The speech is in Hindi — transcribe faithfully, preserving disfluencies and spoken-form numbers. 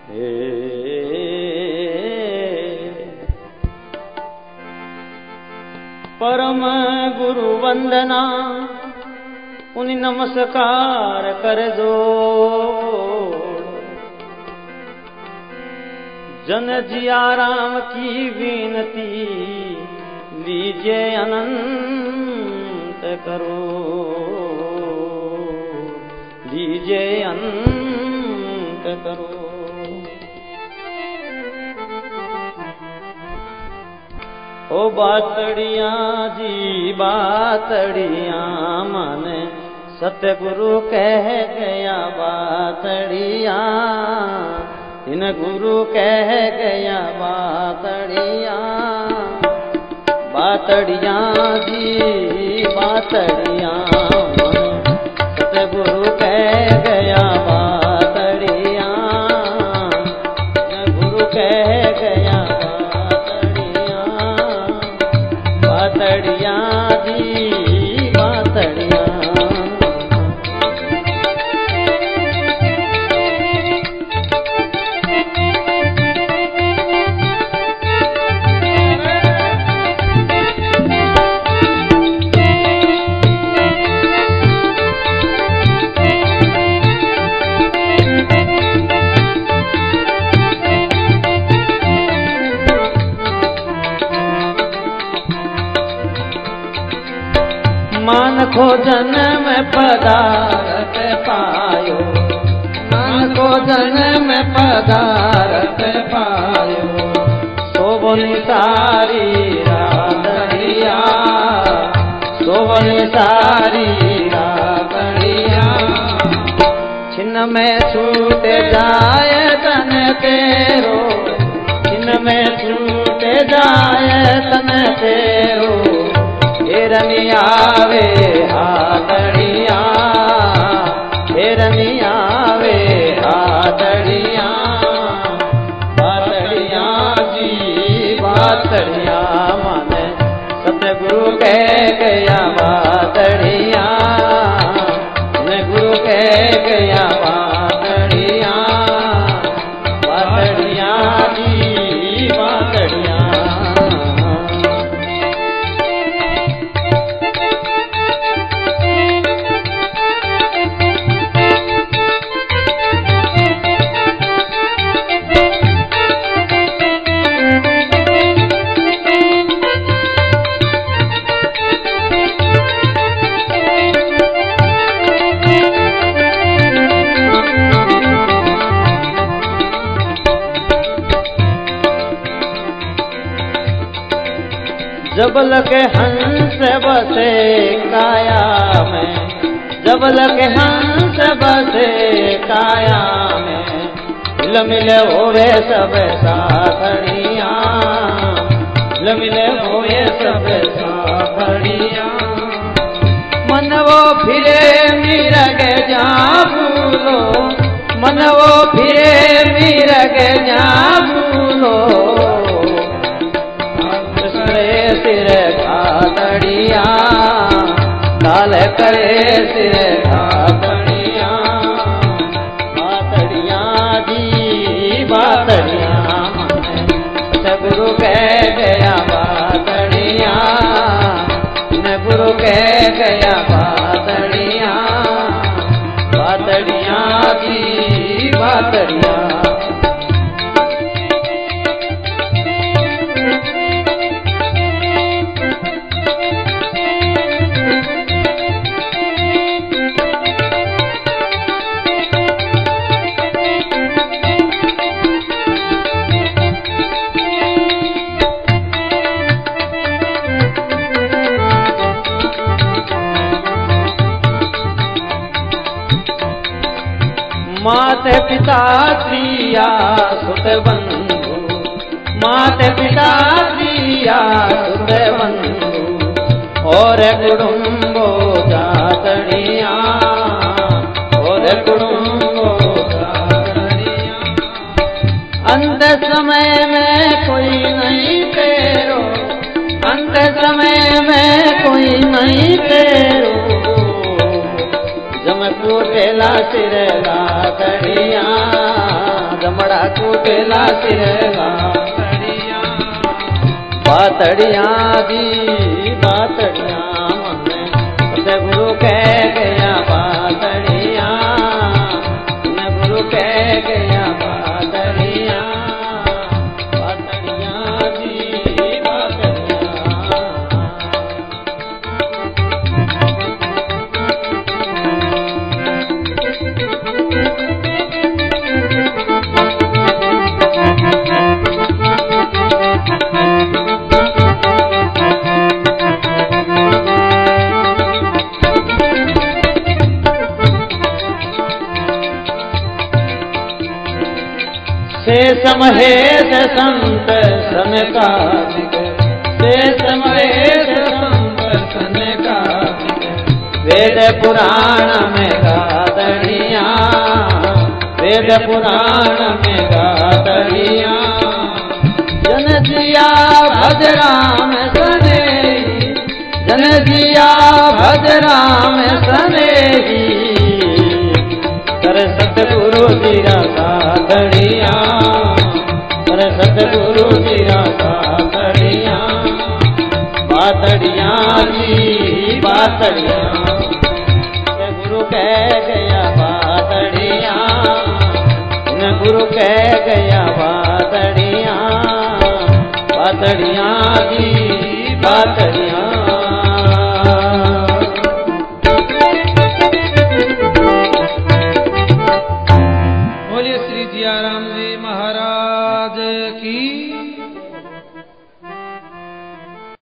परम गुरु वंदना उन्हीं नमस्कार कर दो। जन जिया राम की विनती लीजिए अनंत करो, लीजिए अनंत करो। ओ बातड़िया जी बातड़िया मन सतगुरु कह गया बातड़िया, इन गुरु कह गया बातड़िया। बातड़िया जी बातड़िया मन सतगुरु कह गया बातड़िया, इन गुरु कह गया बातड़िया जी बातड़िया। मान को जन्म पदारथ पायो, मान को जन्म पदारथ पायो। शोभनी सारी रातड़िया, शोभनी सारी रातड़िया। छिन्न में छूट जाए तन तेरो, छिन्न में छूट जाए तन तेरो। हेरनी आवे हाथड़िया, हेरनी आवे हाथड़िया। बातड़िया जी बातड़िया मन सतगुरु कह गया बातड़िया, गुरु कह गया बातड़िया। बातड़िया जी बातड़िया। जब लगे हंस बसे काया में, जब लगे हंस बसे काया में। मिल मिले होवे सब साखड़िया, मिल मिले होवे सब साखड़िया। मन वो फिरे मिरग जा भूलो, मन वो फिरे मिरग जा भूलो। सिर घातड़िया काल करे सिर घातड़िया। बातड़िया जी बातड़िया सतगुरु कह गया बातड़िया, न गुरु कह गया बातड़िया। बातड़िया जी बातड़िया। माते पिता प्रिया सुत बंधु, माते पिता प्रिया सुत बंधु। और कुटुंबो जातड़िया, और कुटुंबो जातड़िया। अंत समय में कोई नहीं तेरो, अंत समय में कोई नहीं तेरो। जम क्रोध कूटेला सिर गातड़िया, जमड़ा कूटेला सिर गातड़िया, बातड़िया दी बातड़िया मने सतगुरु कह गया बातड़िया, गुरु कह गया बातड़िया, बातड़िया दी बातड़िया। शेष महेश संत सनकादिक, शेष महेश संत सनकादिक, वेद पुराण में गातड़िया, वेद पुराण में गातड़िया, जन जिया भज राम सनेही, जन जिया भज राम सनेही, कर सतगुरु जीरा गातड़िया, कर सतगुरु जीरा गातड़िया, बातड़िया जी बातड़िया।